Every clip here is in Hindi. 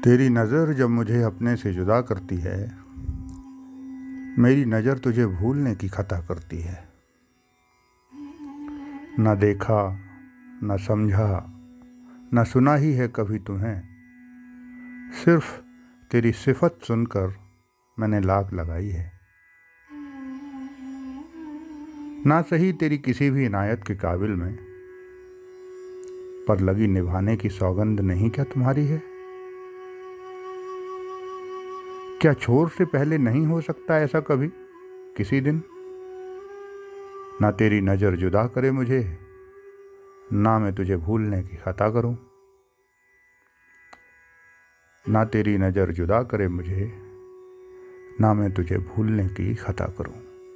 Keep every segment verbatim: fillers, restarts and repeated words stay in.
तेरी नज़र जब मुझे अपने से जुदा करती है, मेरी नज़र तुझे भूलने की खता करती है। न देखा, न समझा, न सुना ही है कभी तुम्हें, सिर्फ तेरी सिफत सुनकर मैंने लाग लगाई है। ना सही तेरी किसी भी इनायत के काबिल में, पर लगी निभाने की सौगंध नहीं क्या तुम्हारी है? क्या छोर से पहले नहीं हो सकता ऐसा कभी किसी दिन? ना तेरी नज़र जुदा करे मुझे, ना मैं तुझे भूलने की खता करूं। ना तेरी नज़र जुदा करे मुझे, ना मैं तुझे भूलने की खता करूं।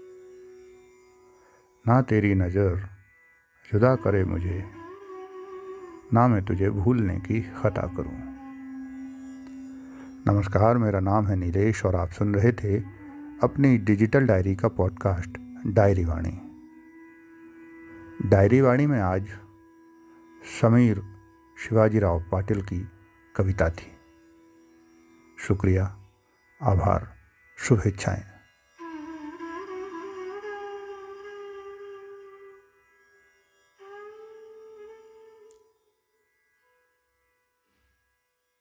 ना तेरी नज़र जुदा करे मुझे, ना मैं तुझे भूलने की खता करूं। नमस्कार, मेरा नाम है नीलेश और आप सुन रहे थे अपनी डिजिटल डायरी का podcast diary Vani. Diary Vani में आज समीर शिवाजीराव पाटिल की कविता थी। शुक्रिया, आभार, शुभेच्छाएं।